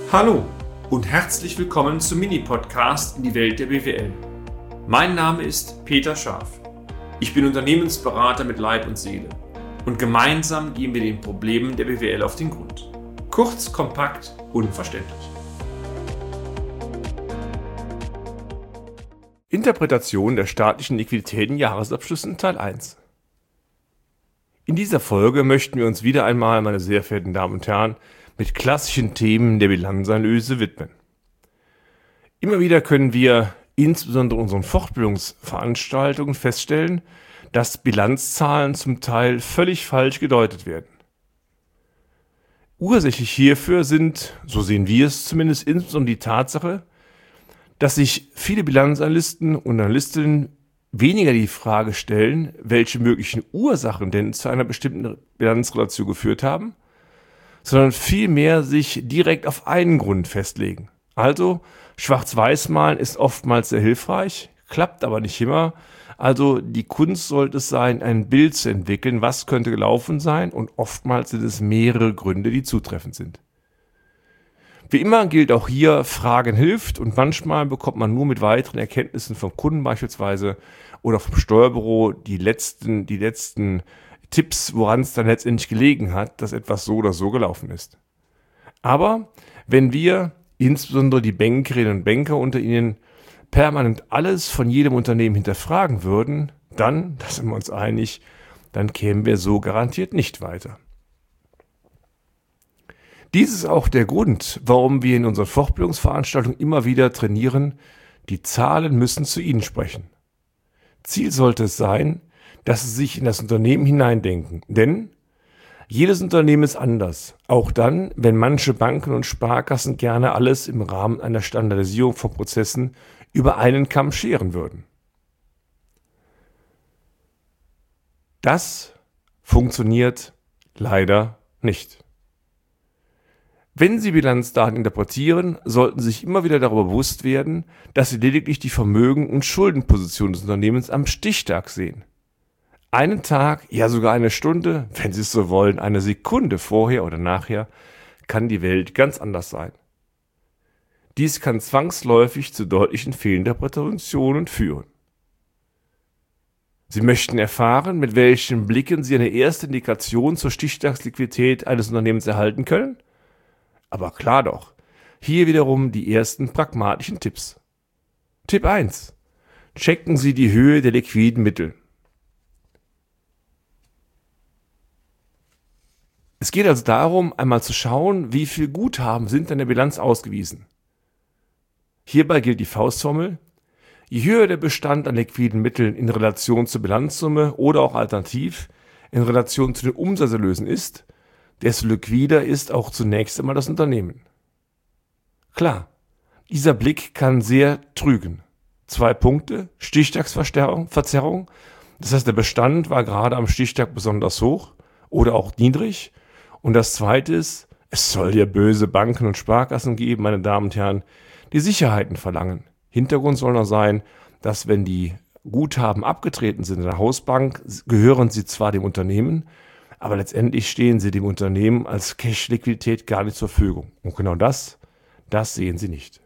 Hallo und herzlich willkommen zum Mini-Podcast in die Welt der BWL. Mein Name ist Peter Scharf. Ich bin Unternehmensberater mit Leib und Seele und gemeinsam gehen wir den Problemen der BWL auf den Grund. Kurz, kompakt, unverständlich. Interpretation der staatlichen Liquiditäten-Jahresabschlüssen Teil 1. In dieser Folge möchten wir uns wieder einmal, meine sehr verehrten Damen und Herren, mit klassischen Themen der Bilanzanalyse widmen. Immer wieder können wir, insbesondere in unseren Fortbildungsveranstaltungen, feststellen, dass Bilanzzahlen zum Teil völlig falsch gedeutet werden. Ursächlich hierfür sind, so sehen wir es zumindest, insbesondere die Tatsache, dass sich viele Bilanzanalysten und Analystinnen weniger die Frage stellen, welche möglichen Ursachen denn zu einer bestimmten Bilanzrelation geführt haben, sondern vielmehr sich direkt auf einen Grund festlegen. Also Schwarz-Weiß malen ist oftmals sehr hilfreich, klappt aber nicht immer. Also die Kunst sollte es sein, ein Bild zu entwickeln, was könnte gelaufen sein, und oftmals sind es mehrere Gründe, die zutreffend sind. Wie immer gilt auch hier, Fragen hilft, und manchmal bekommt man nur mit weiteren Erkenntnissen vom Kunden beispielsweise oder vom Steuerbüro die letzten Tipps, woran es dann letztendlich gelegen hat, dass etwas so oder so gelaufen ist. Aber wenn wir, insbesondere die Bankerinnen und Banker unter Ihnen, permanent alles von jedem Unternehmen hinterfragen würden, dann, da sind wir uns einig, dann kämen wir so garantiert nicht weiter. Dies ist auch der Grund, warum wir in unseren Fortbildungsveranstaltungen immer wieder trainieren, die Zahlen müssen zu Ihnen sprechen. Ziel sollte es sein, dass Sie sich in das Unternehmen hineindenken, denn jedes Unternehmen ist anders, auch dann, wenn manche Banken und Sparkassen gerne alles im Rahmen einer Standardisierung von Prozessen über einen Kamm scheren würden. Das funktioniert leider nicht. Wenn Sie Bilanzdaten interpretieren, sollten Sie sich immer wieder darüber bewusst werden, dass Sie lediglich die Vermögen- und Schuldenposition des Unternehmens am Stichtag sehen. Einen Tag, ja sogar eine Stunde, wenn Sie es so wollen, eine Sekunde vorher oder nachher, kann die Welt ganz anders sein. Dies kann zwangsläufig zu deutlichen Fehlinterpretationen führen. Sie möchten erfahren, mit welchen Blicken Sie eine erste Indikation zur Stichtagsliquidität eines Unternehmens erhalten können? Aber klar doch, hier wiederum die ersten pragmatischen Tipps. Tipp 1. Checken Sie die Höhe der liquiden Mittel. Es geht also darum, einmal zu schauen, wie viel Guthaben sind in der Bilanz ausgewiesen. Hierbei gilt die Faustformel: Je höher der Bestand an liquiden Mitteln in Relation zur Bilanzsumme oder auch alternativ in Relation zu den Umsatzerlösen ist, desto liquider ist auch zunächst einmal das Unternehmen. Klar, dieser Blick kann sehr trügen. 2 Punkte: Stichtagsverzerrung, das heißt, der Bestand war gerade am Stichtag besonders hoch oder auch niedrig. Und das Zweite ist, es soll ja böse Banken und Sparkassen geben, meine Damen und Herren, die Sicherheiten verlangen. Hintergrund soll noch sein, dass wenn die Guthaben abgetreten sind in der Hausbank, gehören sie zwar dem Unternehmen, aber letztendlich stehen sie dem Unternehmen als Cash-Liquidität gar nicht zur Verfügung. Und genau das sehen Sie nicht.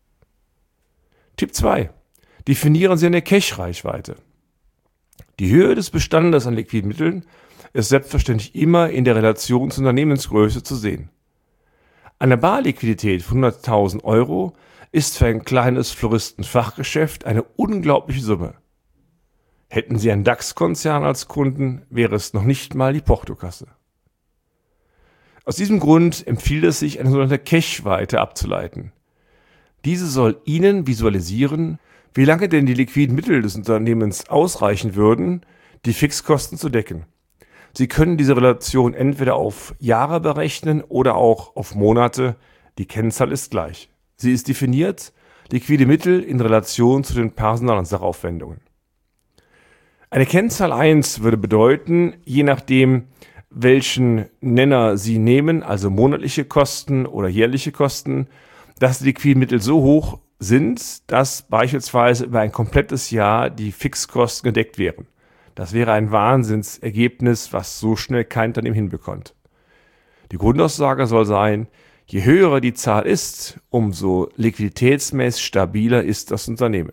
Tipp 2. Definieren Sie eine Cash-Reichweite. Die Höhe des Bestandes an liquiden Mitteln ist selbstverständlich immer in der Relation zur Unternehmensgröße zu sehen. Eine Barliquidität von 100.000 Euro ist für ein kleines Floristenfachgeschäft eine unglaubliche Summe. Hätten Sie einen DAX-Konzern als Kunden, wäre es noch nicht mal die Portokasse. Aus diesem Grund empfiehlt es sich, eine sogenannte Cash-Weite abzuleiten. Diese soll Ihnen visualisieren, wie lange denn die liquiden Mittel des Unternehmens ausreichen würden, die Fixkosten zu decken. Sie können diese Relation entweder auf Jahre berechnen oder auch auf Monate. Die Kennzahl ist gleich. Sie ist definiert: liquide Mittel in Relation zu den Personal- und Sachaufwendungen. Eine Kennzahl 1 würde bedeuten, je nachdem, welchen Nenner Sie nehmen, also monatliche Kosten oder jährliche Kosten, dass die liquiden Mittel so hoch sind, dass beispielsweise über ein komplettes Jahr die Fixkosten gedeckt wären. Das wäre ein Wahnsinnsergebnis, was so schnell kein Unternehmen hinbekommt. Die Grundaussage soll sein, Je höher die Zahl ist, umso liquiditätsmäßig stabiler ist das Unternehmen.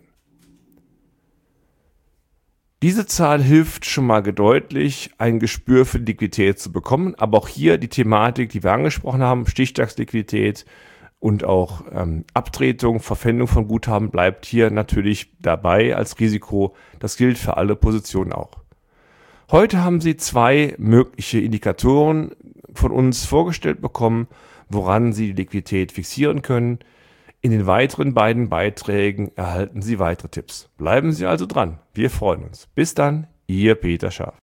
Diese Zahl hilft schon mal deutlich, ein Gespür für die Liquidität zu bekommen, aber auch hier die Thematik, die wir angesprochen haben, Stichtagsliquidität und auch Abtretung, Verpfändung von Guthaben bleibt hier natürlich dabei als Risiko. Das gilt für alle Positionen auch. Heute haben Sie 2 mögliche Indikatoren von uns vorgestellt bekommen, woran Sie die Liquidität fixieren können. In den weiteren beiden Beiträgen erhalten Sie weitere Tipps. Bleiben Sie also dran. Wir freuen uns. Bis dann, Ihr Peter Scharf.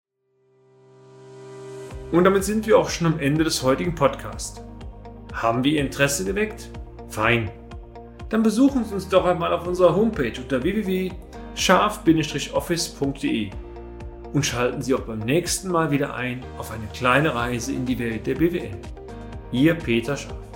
Und damit sind wir auch schon am Ende des heutigen Podcasts. Haben wir Ihr Interesse geweckt? Fein. Dann besuchen Sie uns doch einmal auf unserer Homepage unter www.scharf-office.de und schalten Sie auch beim nächsten Mal wieder ein auf eine kleine Reise in die Welt der BWL. Ihr Peter Scharf.